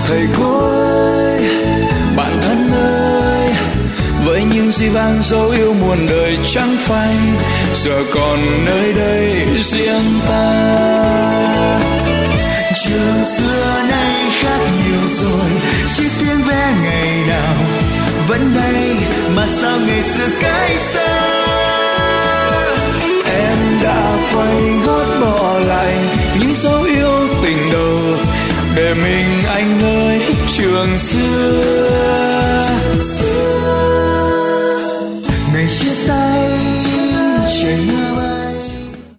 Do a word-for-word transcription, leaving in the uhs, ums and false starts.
thầy cô ơi, bạn thân ơi, với những di vang dấu yêu muôn đời trắng phanh, giờ còn nơi đây riêng ta. Trường xưa nay khác nhiều rồi, chiếc tiếng ve ngày nào vẫn đây, mà sao ngày xưa cách xa. Em đã quay gót bỏ lại những dấu yêu tình đầu, để mình anh ơi trường xưa.